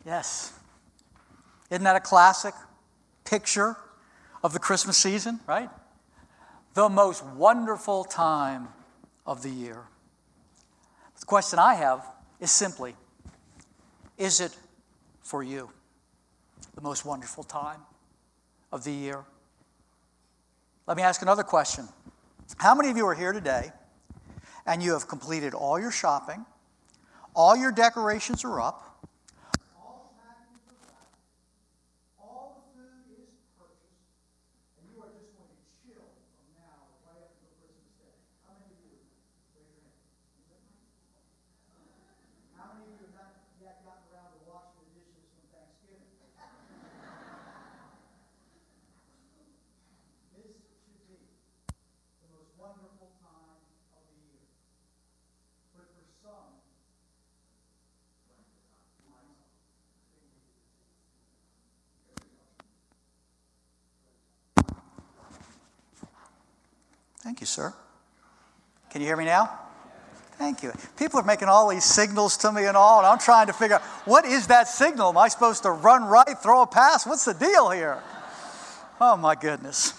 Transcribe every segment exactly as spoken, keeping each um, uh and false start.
Yes. Isn't that a classic picture of the Christmas season, right? The most wonderful time of the year. The question I have is simply, is it for you the most wonderful time of the year? Let me ask another question. How many of you are here today and you have completed all your shopping, all your decorations are up, all the packaging is wrapped, all the food is purchased, and you are just going to chill from now right up until Christmas Day? How many of you? Raise your hand. How many of you have not yet gotten around to washing the dishes from Thanksgiving? This should be the most wonderful time of the year. But for some, thank you, sir. Can you hear me now? Thank you. People are making all these signals to me and all, and I'm trying to figure out, what is that signal? Am I supposed to run right, throw a pass? What's the deal here? Oh, my goodness.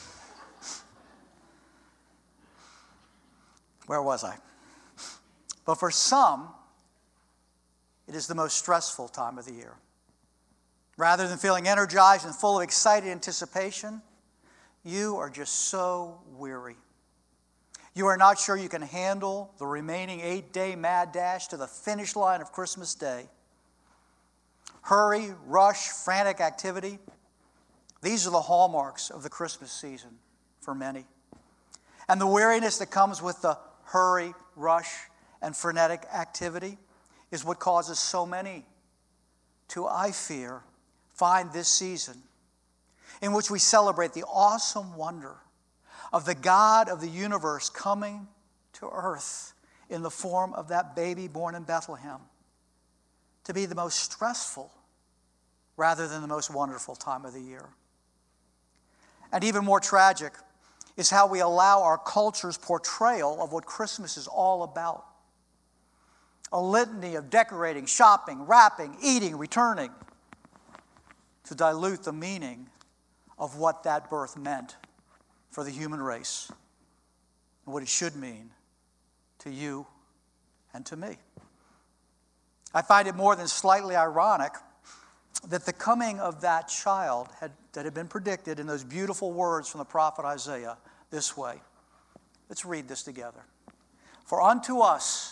Where was I? But for some, it is the most stressful time of the year. Rather than feeling energized and full of excited anticipation, you are just so weary. You are not sure you can handle the remaining eight-day mad dash to the finish line of Christmas Day. Hurry, rush, frantic activity. These are the hallmarks of the Christmas season for many. And the weariness that comes with the hurry, rush, and frenetic activity is what causes so many to, I fear, find this season in which we celebrate the awesome wonder of the God of the universe coming to earth in the form of that baby born in Bethlehem to be the most stressful rather than the most wonderful time of the year. And even more tragic is how we allow our culture's portrayal of what Christmas is all about. A litany of decorating, shopping, wrapping, eating, returning, to dilute the meaning of what that birth meant for the human race and what it should mean to you and to me. I find it more than slightly ironic that the coming of that child had, that had been predicted in those beautiful words from the prophet Isaiah this way. Let's read this together. For unto us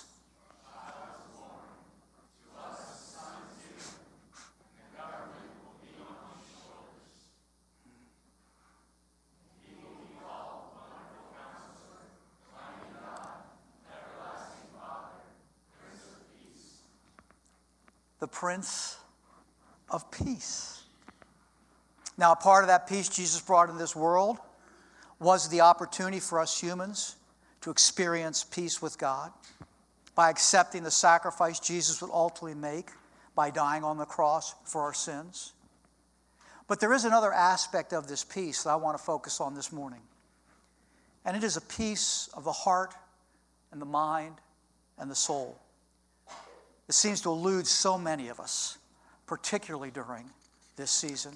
the Prince of Peace. Now, a part of that peace Jesus brought in this world was the opportunity for us humans to experience peace with God by accepting the sacrifice Jesus would ultimately make by dying on the cross for our sins. But there is another aspect of this peace that I want to focus on this morning. And it is a peace of the heart and the mind and the soul. It seems to elude so many of us, particularly during this season.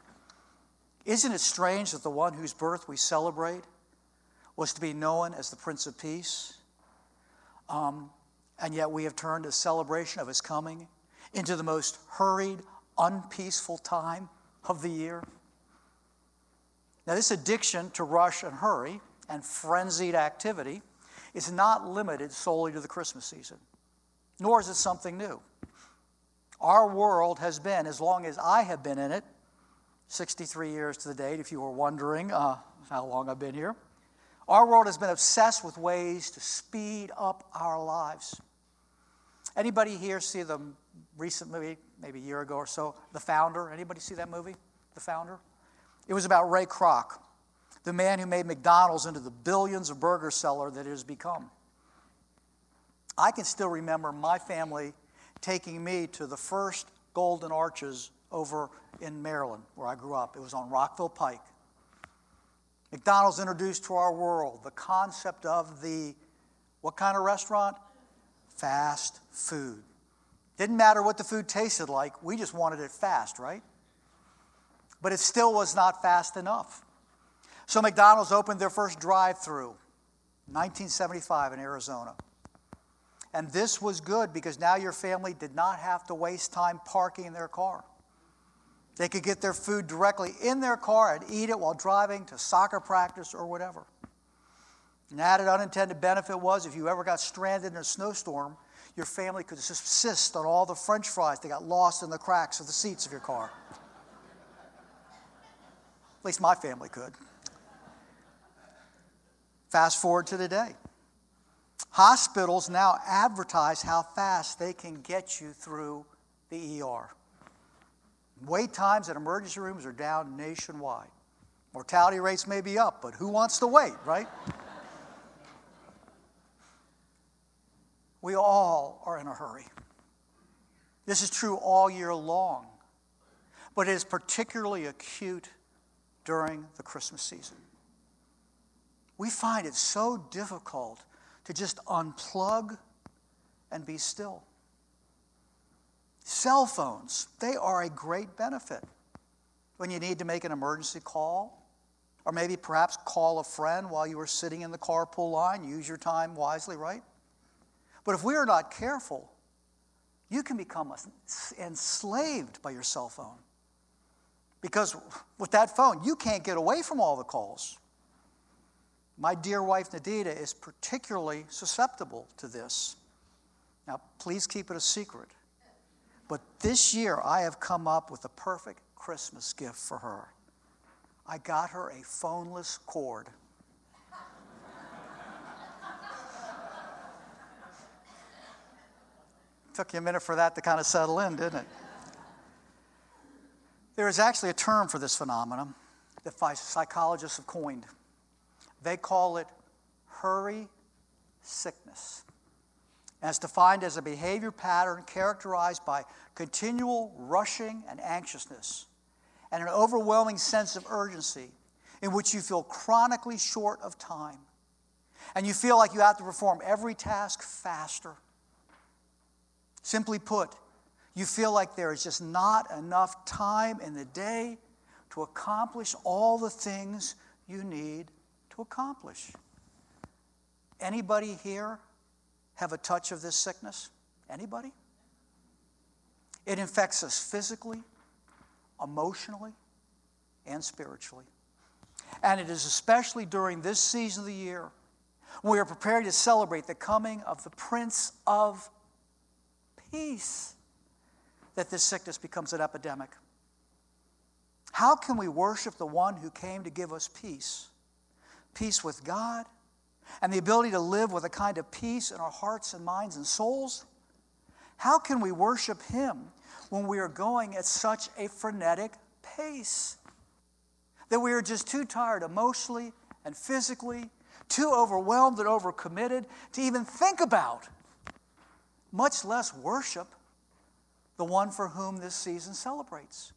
Isn't it strange that the one whose birth we celebrate was to be known as the Prince of Peace? Um, and yet we have turned a celebration of his coming into the most hurried, unpeaceful time of the year. Now, this addiction to rush and hurry and frenzied activity is not limited solely to the Christmas season. Nor is it something new. Our world has been, as long as I have been in it, sixty-three years to the date, if you were wondering uh, how long I've been here, our world has been obsessed with ways to speed up our lives. Anybody here see the recent movie, maybe a year ago or so, The Founder? Anybody see that movie, The Founder? It was about Ray Kroc, the man who made McDonald's into the billions of burger seller that it has become. I can still remember my family taking me to the first Golden Arches over in Maryland, where I grew up. It was on Rockville Pike. McDonald's introduced to our world the concept of the, what kind of restaurant? Fast food. Didn't matter what the food tasted like. We just wanted it fast, right? But it still was not fast enough. So McDonald's opened their first drive-through in nineteen seventy-five in Arizona. And this was good because now your family did not have to waste time parking in their car. They could get their food directly in their car and eat it while driving to soccer practice or whatever. An added unintended benefit was if you ever got stranded in a snowstorm, your family could subsist on all the French fries that got lost in the cracks of the seats of your car. At least my family could. Fast forward to today. Hospitals now advertise how fast they can get you through the E R. Wait times at emergency rooms are down nationwide. Mortality rates may be up, but who wants to wait, right? We all are in a hurry. This is true all year long, but it is particularly acute during the Christmas season. We find it so difficult to just unplug and be still. Cell phones, they are a great benefit when you need to make an emergency call, or maybe perhaps call a friend while you are sitting in the carpool line. Use your time wisely, right? But if we are not careful, you can become enslaved by your cell phone. Because with that phone, you can't get away from all the calls. My dear wife, Nadita, is particularly susceptible to this. Now, please keep it a secret. But this year, I have come up with the perfect Christmas gift for her. I got her a phoneless cord. Took you a minute for that to kind of settle in, didn't it? There is actually a term for this phenomenon that psychologists have coined. They call it hurry sickness. And it's defined as a behavior pattern characterized by continual rushing and anxiousness and an overwhelming sense of urgency in which you feel chronically short of time. And you feel like you have to perform every task faster. Simply put, you feel like there is just not enough time in the day to accomplish all the things you need to accomplish. Anybody here have a touch of this sickness? Anybody? It infects us physically, emotionally, and spiritually. And it is especially during this season of the year when we are prepared to celebrate the coming of the Prince of Peace that this sickness becomes an epidemic. How can we worship the one who came to give us peace? Peace with God and the ability to live with a kind of peace in our hearts and minds and souls? How can we worship him when we are going at such a frenetic pace that we are just too tired emotionally and physically, too overwhelmed and overcommitted to even think about, much less worship, the one for whom this season celebrates?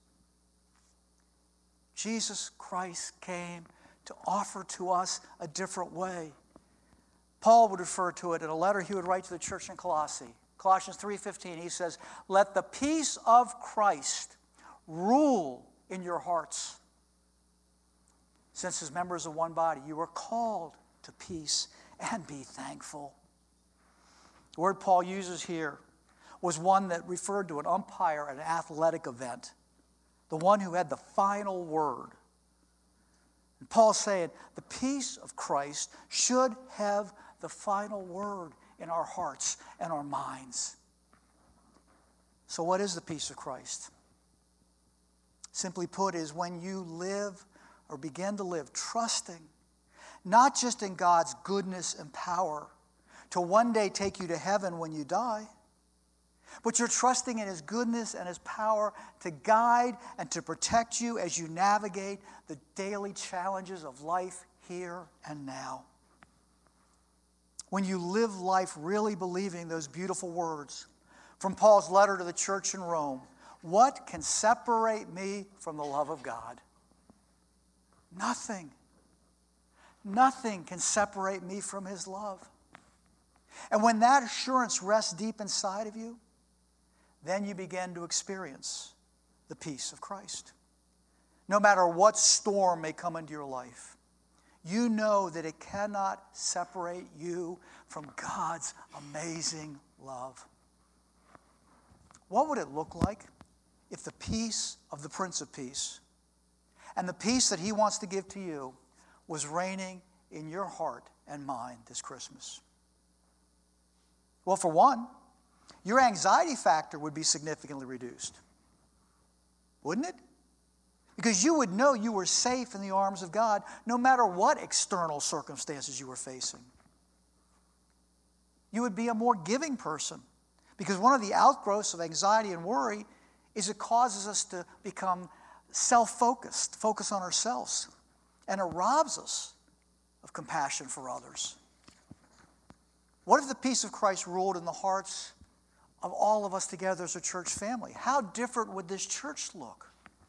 Jesus Christ came to offer to us a different way. Paul would refer to it in a letter he would write to the church in Colossae. Colossians three fifteen, he says, "Let the peace of Christ rule in your hearts. Since as members of one body, you are called to peace and be thankful." The word Paul uses here was one that referred to an umpire at an athletic event, the one who had the final word. And Paul's saying the peace of Christ should have the final word in our hearts and our minds. So what is the peace of Christ? Simply put, is when you live or begin to live trusting not just in God's goodness and power to one day take you to heaven when you die, but you're trusting in his goodness and his power to guide and to protect you as you navigate the daily challenges of life here and now. When you live life really believing those beautiful words from Paul's letter to the church in Rome, what can separate me from the love of God? Nothing. Nothing can separate me from his love. And when that assurance rests deep inside of you, then you begin to experience the peace of Christ. No matter what storm may come into your life, you know that it cannot separate you from God's amazing love. What would it look like if the peace of the Prince of Peace and the peace that he wants to give to you was reigning in your heart and mind this Christmas? Well, for one, your anxiety factor would be significantly reduced. Wouldn't it? Because you would know you were safe in the arms of God no matter what external circumstances you were facing. You would be a more giving person, because one of the outgrowths of anxiety and worry is it causes us to become self-focused, focus on ourselves, and it robs us of compassion for others. What if the peace of Christ ruled in the hearts of all of us together as a church family? How different would this church look?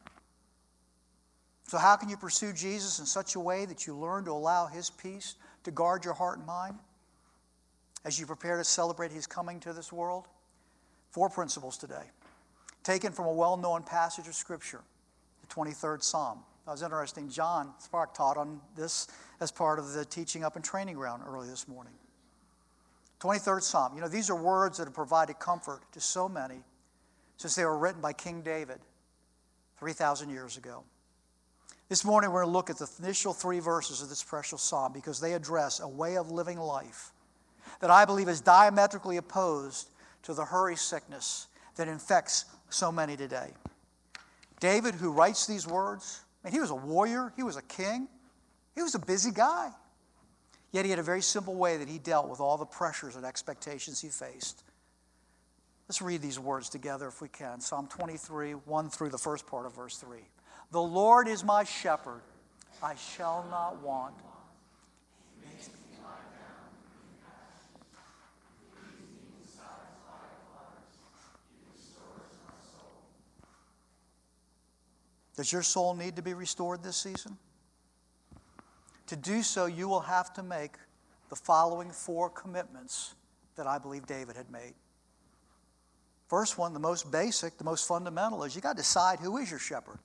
So how can you pursue Jesus in such a way that you learn to allow his peace to guard your heart and mind as you prepare to celebrate his coming to this world? Four principles today, taken from a well-known passage of Scripture, the twenty-third Psalm. That was interesting. John Spark taught on this as part of the teaching up and training ground early this morning. twenty-third Psalm. You know, these are words that have provided comfort to so many since they were written by King David three thousand years ago. This morning we're going to look at the initial three verses of this precious psalm because they address a way of living life that I believe is diametrically opposed to the hurry sickness that infects so many today. David, who writes these words, I mean, he was a warrior, he was a king, he was a busy guy. Yet he had a very simple way that he dealt with all the pressures and expectations he faced. Let's read these words together if we can. Psalm twenty-three, one through the first part of verse three. The Lord is my shepherd, I shall not want. He makes me lie down in green pastures. He leads me beside quiet waters. He restores my soul. Does your soul need to be restored this season? To do so, you will have to make the following four commitments that I believe David had made. First one, the most basic, the most fundamental, is you got to decide who is your shepherd.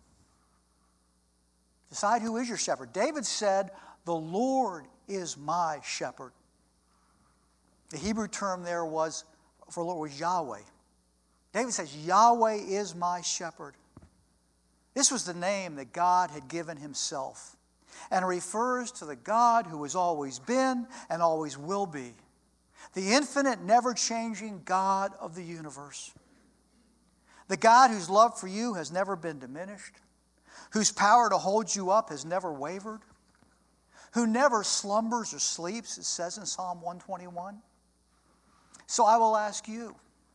Decide who is your shepherd. David said, the Lord is my shepherd. The Hebrew term there was, for Lord, was Yahweh. David says, Yahweh is my shepherd. This was the name that God had given himself, and refers to the God who has always been and always will be, the infinite, never-changing God of the universe, the God whose love for you has never been diminished, whose power to hold you up has never wavered, who never slumbers or sleeps, it says in Psalm one twenty-one. So I will ask you,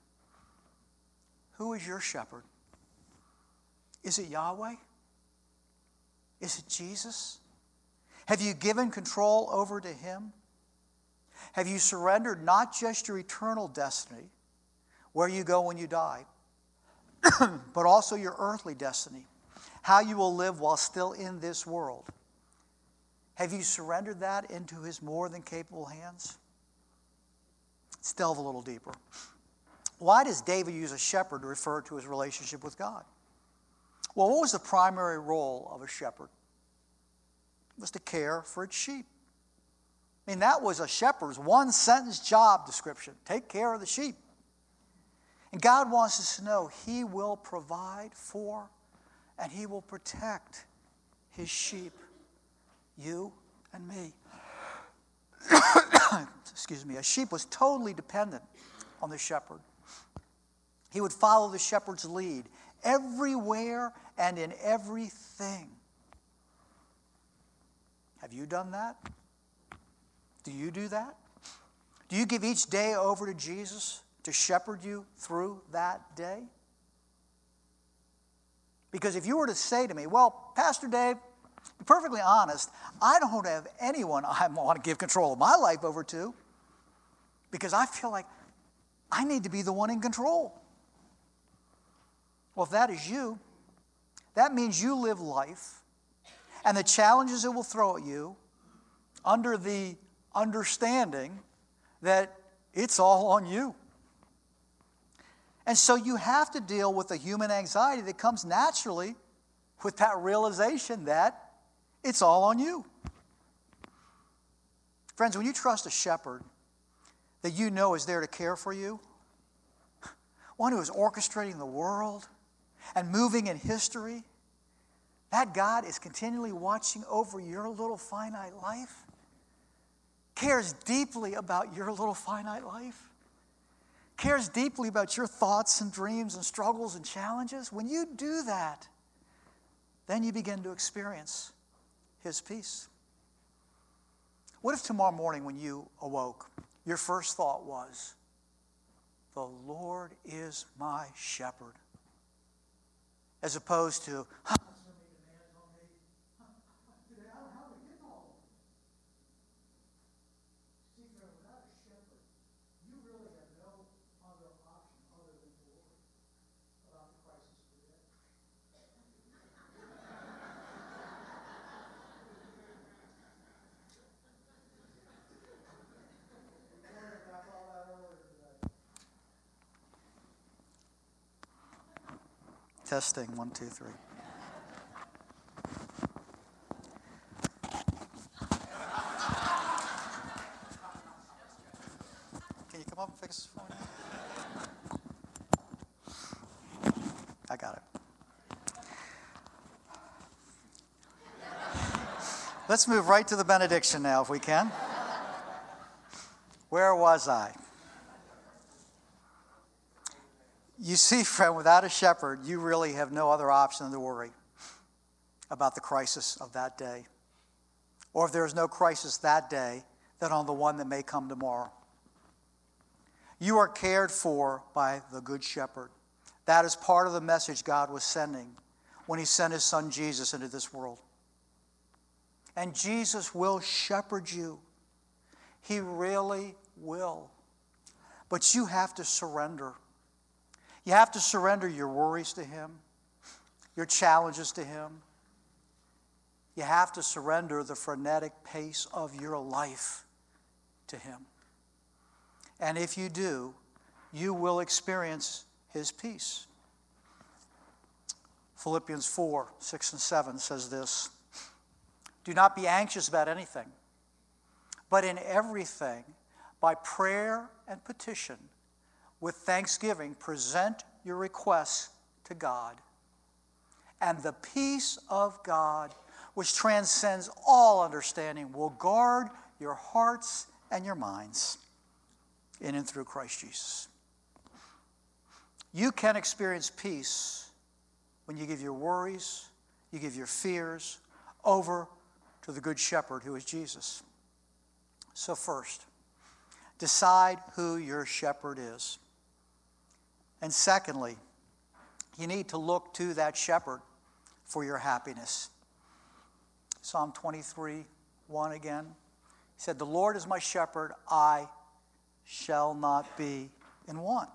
who is your shepherd? Is it Yahweh? Is it Jesus? Have you given control over to him? Have you surrendered not just your eternal destiny, where you go when you die, but also your earthly destiny, how you will live while still in this world? Have you surrendered that into his more than capable hands? Let's delve a little deeper. Why does David use a shepherd to refer to his relationship with God? Well, what was the primary role of a shepherd? It was to care for its sheep. I mean, that was a shepherd's one-sentence job description. Take care of the sheep. And God wants us to know he will provide for and he will protect his sheep, you and me. Excuse me. A sheep was totally dependent on the shepherd. He would follow the shepherd's lead everywhere and in everything. Have you done that? Do you do that? Do you give each day over to Jesus to shepherd you through that day? Because if you were to say to me, well, Pastor Dave, to be perfectly honest, I don't have anyone I want to give control of my life over to because I feel like I need to be the one in control. Well, if that is you, that means you live life and the challenges it will throw at you under the understanding that it's all on you. And so you have to deal with the human anxiety that comes naturally with that realization that it's all on you. Friends, when you trust a shepherd that you know is there to care for you, one who is orchestrating the world and moving in history, that God is continually watching over your little finite life, cares deeply about your little finite life, cares deeply about your thoughts and dreams and struggles and challenges. When you do that, then you begin to experience his peace. What if tomorrow morning when you awoke, your first thought was, the Lord is my shepherd, as opposed to, huh, testing, one, two, three. Can you come up and fix this for me? I got it. Let's move right to the benediction now, if we can. Where was I? You see, friend, without a shepherd, you really have no other option than to worry about the crisis of that day. Or if there is no crisis that day, then on the one that may come tomorrow. You are cared for by the Good Shepherd. That is part of the message God was sending when he sent his son Jesus into this world. And Jesus will shepherd you. He really will. But you have to surrender. You have to surrender your worries to him, your challenges to him. You have to surrender the frenetic pace of your life to him. And if you do, you will experience his peace. Philippians four, six and seven says this, do not be anxious about anything, but in everything, by prayer and petition, with thanksgiving, present your requests to God. And the peace of God, which transcends all understanding, will guard your hearts and your minds in and through Christ Jesus. You can experience peace when you give your worries, you give your fears over to the Good Shepherd who is Jesus. So first, decide who your shepherd is. And secondly, you need to look to that shepherd for your happiness. Psalm twenty-three, one again. He said, the Lord is my shepherd, I shall not be in want.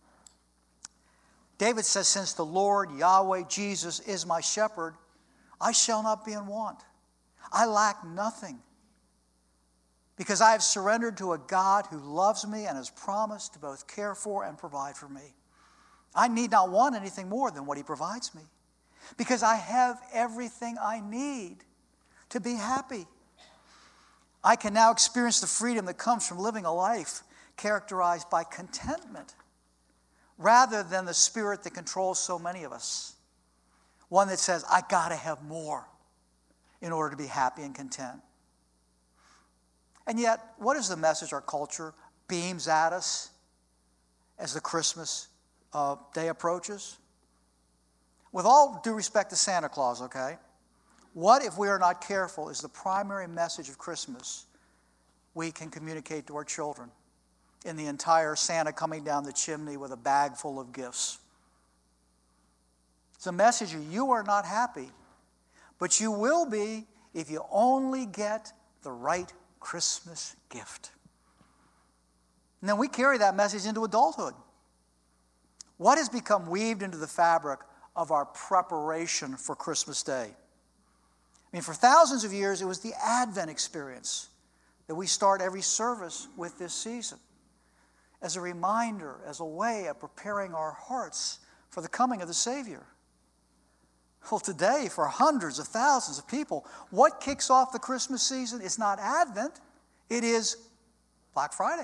David says, since the Lord, Yahweh, Jesus, is my shepherd, I shall not be in want. I lack nothing. Because I have surrendered to a God who loves me and has promised to both care for and provide for me. I need not want anything more than what he provides me. Because I have everything I need to be happy. I can now experience the freedom that comes from living a life characterized by contentment, rather than the spirit that controls so many of us. One that says, I gotta have more in order to be happy and content. And yet, what is the message our culture beams at us as the Christmas uh, day approaches? With all due respect to Santa Claus, okay? What, if we are not careful, is the primary message of Christmas we can communicate to our children in the entire Santa coming down the chimney with a bag full of gifts? It's a message of you are not happy, but you will be if you only get the right Christmas gift. And then we carry that message into adulthood. What has become weaved into the fabric of our preparation for Christmas Day? I mean, for thousands of years, it was the Advent experience that we start every service with this season. as a reminder, as a way of preparing our hearts for the coming of the Savior. Well, today, for hundreds of thousands of people, what kicks off the Christmas season is not Advent, it is Black Friday.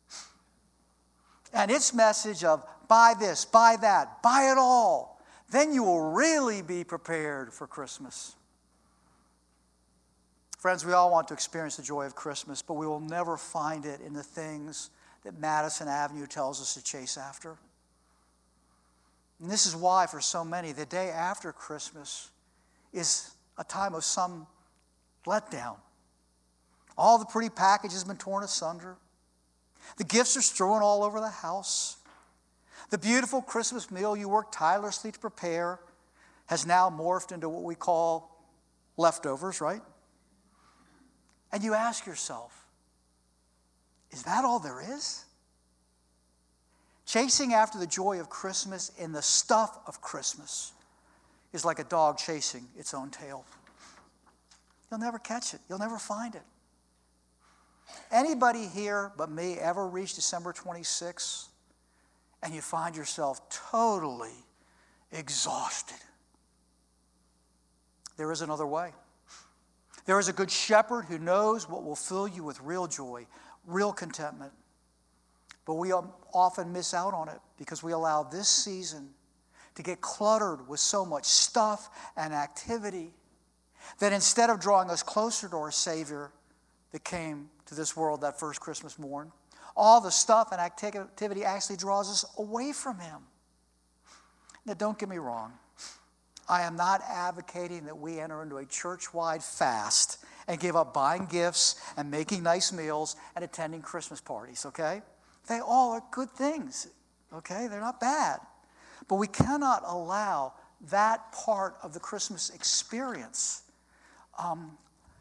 And its message of buy this, buy that, buy it all. Then you will really be prepared for Christmas. Friends, we all want to experience the joy of Christmas, but we will never find it in the things that Madison Avenue tells us to chase after. And this is why, for so many, the day after Christmas is a time of some letdown. All the pretty packages have been torn asunder. The gifts are strewn all over the house. The beautiful Christmas meal you worked tirelessly to prepare has now morphed into what we call leftovers, right? And you ask yourself, is that all there is? Chasing after the joy of Christmas in the stuff of Christmas is like a dog chasing its own tail. You'll never catch it. You'll never find it. Anybody here but me ever reach December twenty-sixth and you find yourself totally exhausted? There is another way. There is a good shepherd who knows what will fill you with real joy, real contentment. But we often miss out on it because we allow this season to get cluttered with so much stuff and activity that instead of drawing us closer to our Savior that came to this world that first Christmas morn, all the stuff and activity actually draws us away from Him. Now, don't get me wrong. I am not advocating that we enter into a church-wide fast and give up buying gifts and making nice meals and attending Christmas parties, okay? They all are good things, okay? They're not bad. But we cannot allow that part of the Christmas experience, um,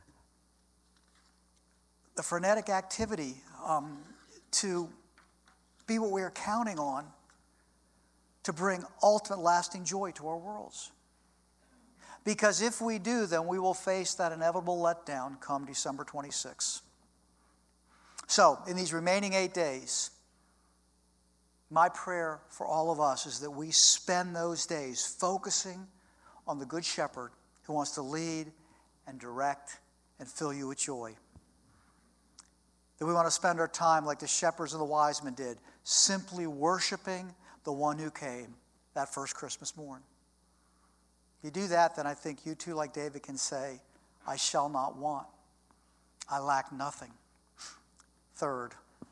the frenetic activity, um, to be what we are counting on to bring ultimate lasting joy to our worlds. Because if we do, then we will face that inevitable letdown come December twenty-sixth. So, in these remaining eight days, my prayer for all of us is that we spend those days focusing on the Good Shepherd who wants to lead and direct and fill you with joy. That we want to spend our time like the shepherds and the wise men did, simply worshiping the one who came that first Christmas morn. If you do that, then I think you too, like David, can say, I shall not want. I lack nothing. Third,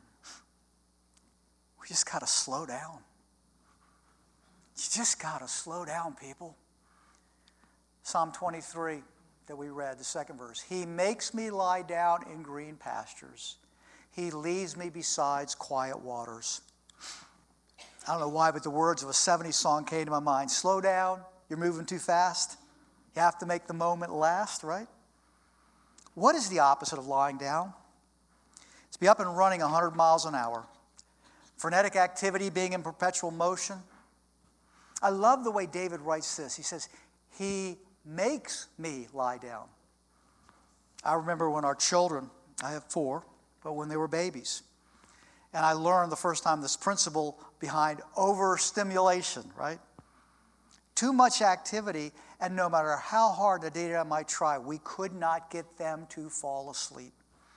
we just got to slow down. You just got to slow down, people. Psalm twenty-three that we read, the second verse. He makes me lie down in green pastures. He leads me beside quiet waters. I don't know why, but the words of a seventies song came to my mind. Slow down. You're moving too fast. You have to make the moment last, right? What is the opposite of lying down? It's to be up and running one hundred miles an hour. Frenetic activity, being in perpetual motion. I love the way David writes this. He says, He makes me lie down. I remember when our children, I have four, but when they were babies, and I learned the first time this principle behind overstimulation, right? Too much activity, and no matter how hard the data might try, we could not get them to fall asleep.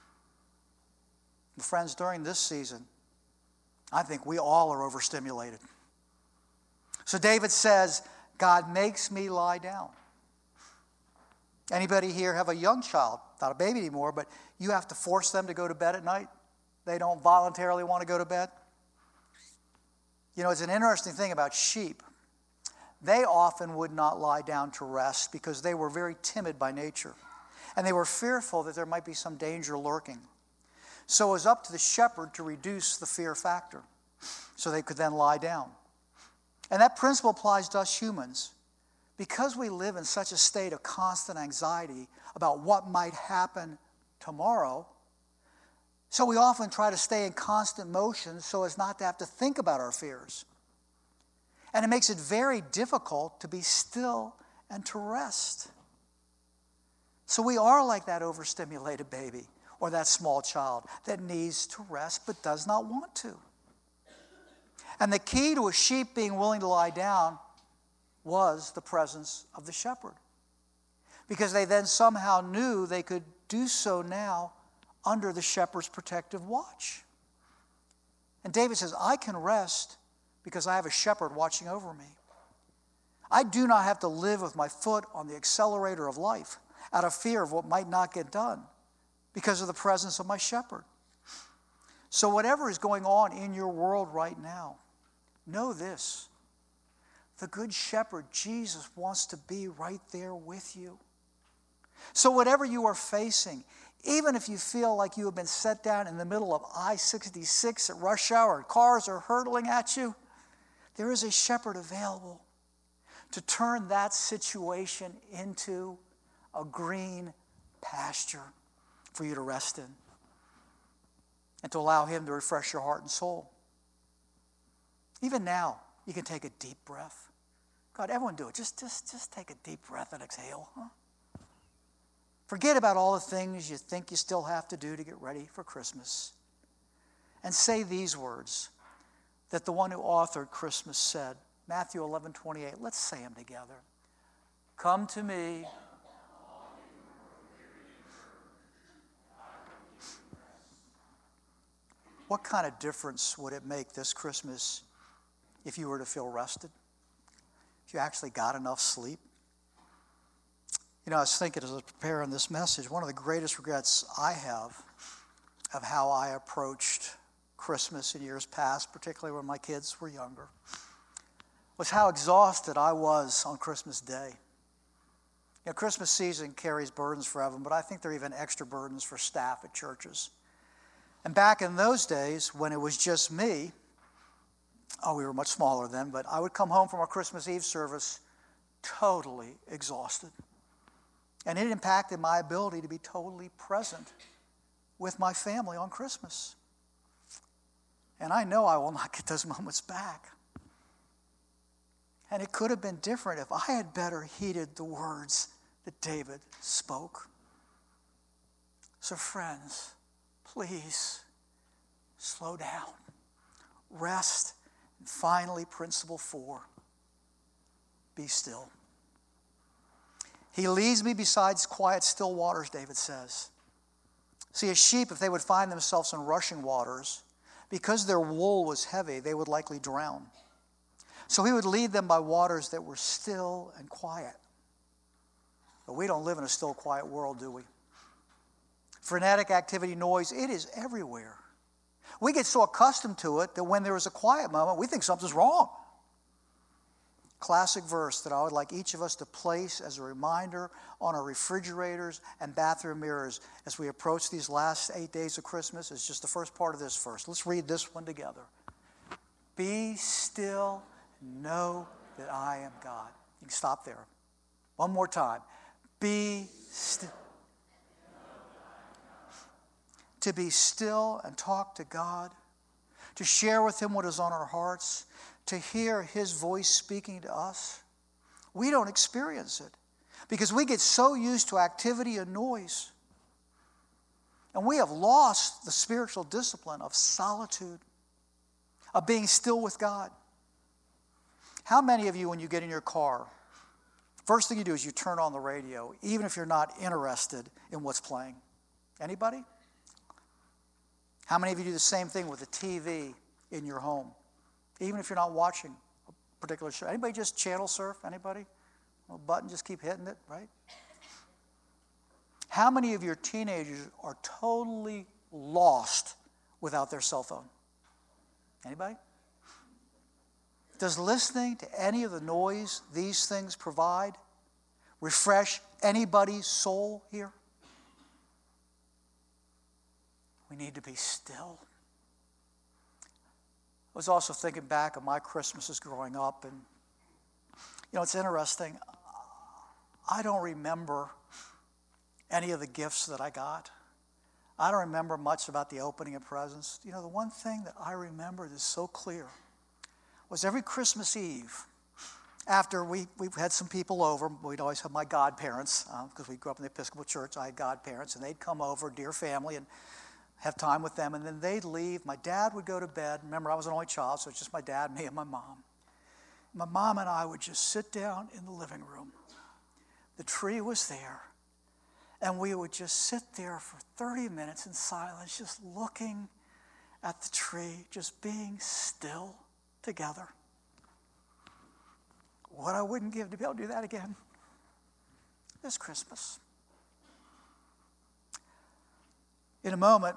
And friends, during this season, I think we all are overstimulated. So David says, God makes me lie down. Anybody here have a young child, not a baby anymore, but you have to force them to go to bed at night? They don't voluntarily want to go to bed? You know, it's an interesting thing about sheep. They often would not lie down to rest because they were very timid by nature. And they were fearful that there might be some danger lurking. So it was up to the shepherd to reduce the fear factor so they could then lie down. And that principle applies to us humans. Because we live in such a state of constant anxiety about what might happen tomorrow, so we often try to stay in constant motion so as not to have to think about our fears. And it makes it very difficult to be still and to rest. So we are like that overstimulated baby or that small child that needs to rest but does not want to. And the key to a sheep being willing to lie down was the presence of the shepherd. Because they then somehow knew they could do so now under the shepherd's protective watch. And David says, I can rest because I have a shepherd watching over me. I do not have to live with my foot on the accelerator of life out of fear of what might not get done because of the presence of my shepherd. So whatever is going on in your world right now, know this. The Good Shepherd, Jesus, wants to be right there with you. So whatever you are facing, even if you feel like you have been set down in the middle of I sixty-six at rush hour and cars are hurtling at you, there is a shepherd available to turn that situation into a green pasture for you to rest in and to allow him to refresh your heart and soul. Even now, you can take a deep breath. God, everyone do it. Just, just, just take a deep breath and exhale. Huh? Forget about all the things you think you still have to do to get ready for Christmas. And say these words that the one who authored Christmas said. Matthew eleven twenty-eight. Let's say them together. Come to me. What kind of difference would it make this Christmas if you were to feel rested? If you actually got enough sleep? You know, I was thinking as I was preparing this message, one of the greatest regrets I have of how I approached Christmas in years past, particularly when my kids were younger, was how exhausted I was on Christmas Day. You know, Christmas season carries burdens for everyone, but I think there are even extra burdens for staff at churches. And back in those days, when it was just me, oh, we were much smaller then, but I would come home from our Christmas Eve service totally exhausted. And it impacted my ability to be totally present with my family on Christmas. And I know I will not get those moments back. And it could have been different if I had better heeded the words that David spoke. So friends, please slow down, rest, and finally, principle four, be still. He leads me beside quiet, still waters, David says. See, a sheep, if they would find themselves in rushing waters, because their wool was heavy, they would likely drown. So he would lead them by waters that were still and quiet. But we don't live in a still, quiet world, do we? Frenetic activity, noise, it is everywhere. We get so accustomed to it that when there is a quiet moment, we think something's wrong. Classic verse that I would like each of us to place as a reminder on our refrigerators and bathroom mirrors as we approach these last eight days of Christmas is just the first part of this verse. Let's read this one together. Be still and know that I am God. You can stop there. One more time. Be still. To be still and talk to God, to share with him what is on our hearts, to hear his voice speaking to us. We don't experience it because we get so used to activity and noise. And we have lost the spiritual discipline of solitude, of being still with God. How many of you, when you get in your car, first thing you do is you turn on the radio, even if you're not interested in what's playing? Anybody? How many of you do the same thing with the T V in your home? Even if you're not watching a particular show. Anybody just channel surf? Anybody? A little button, just keep hitting it, right? How many of your teenagers are totally lost without their cell phone? Anybody? Does listening to any of the noise these things provide refresh anybody's soul here? We need to be still. I was also thinking back of my Christmases growing up, and you know, it's interesting. I don't remember any of the gifts that I got. I don't remember much about the opening of presents. You know, the one thing that I remember that is so clear was every Christmas Eve, after we, we had some people over, we'd always have my godparents, because uh, we grew up in the Episcopal Church. I had godparents, and they'd come over, dear family, and have time with them, and then they'd leave. My dad would go to bed. Remember, I was an only child, so it's just my dad, me, and my mom. My mom and I would just sit down in the living room. The tree was there, and we would just sit there for thirty minutes in silence, just looking at the tree, just being still together. What I wouldn't give to be able to do that again this Christmas. In a moment,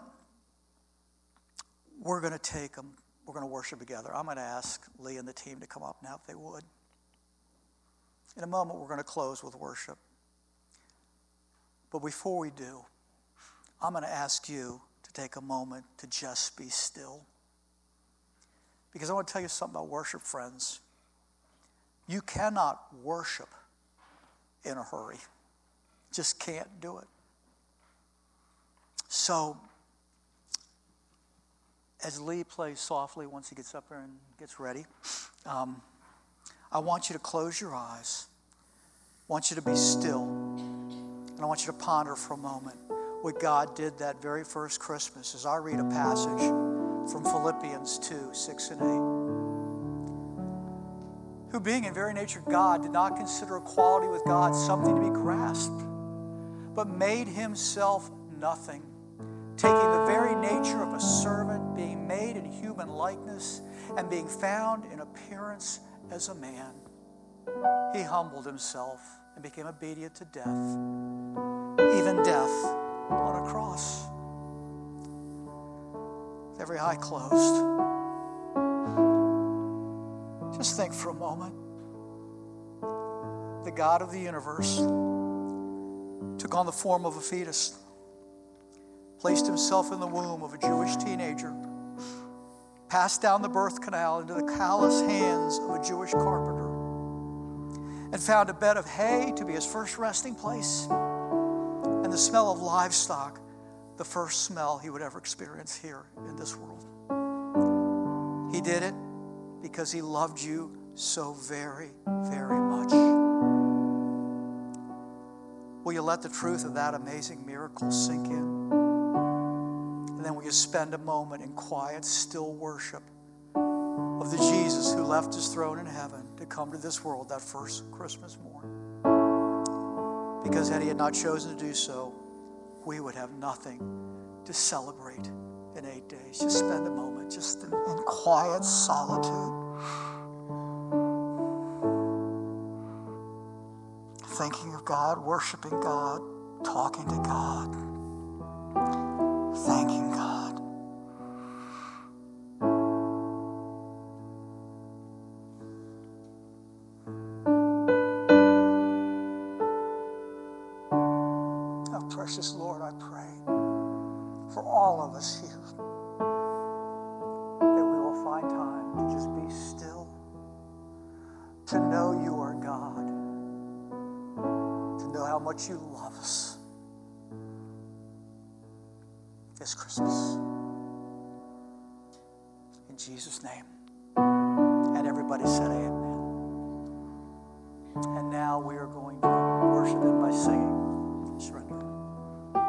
we're going to take them, we're going to worship together. I'm going to ask Lee and the team to come up now if they would. In a moment, we're going to close with worship. But before we do, I'm going to ask you to take a moment to just be still. Because I want to tell you something about worship, friends. You cannot worship in a hurry. Just can't do it. So, as Lee plays softly once he gets up there and gets ready, um, I want you to close your eyes. I want you to be still. And I want you to ponder for a moment what God did that very first Christmas as I read a passage from Philippians two, six and eight. Who being in very nature God did not consider equality with God something to be grasped, but made himself nothing, taking the very nature of a servant, being made in human likeness, and being found in appearance as a man. He humbled himself and became obedient to death, even death on a cross. With every eye closed, just think for a moment. The God of the universe took on the form of a fetus, placed himself in the womb of a Jewish teenager, passed down the birth canal into the callous hands of a Jewish carpenter, and found a bed of hay to be his first resting place, and the smell of livestock, the first smell he would ever experience here in this world. He did it because he loved you so very, very much. Will you let the truth of that amazing miracle sink in? And then will you spend a moment in quiet, still worship of the Jesus who left his throne in heaven to come to this world that first Christmas morning? Because had he had not chosen to do so, we would have nothing to celebrate in eight days. Just spend a moment, just in, in quiet solitude, thinking of God, worshiping God, talking to God, thanking God. Oh, precious Lord, I pray for all of us here that we will find time to just be still, to know you are God, to know how much you love us this Christmas. In Jesus' name. And everybody said amen. And now we are going to worship him by singing.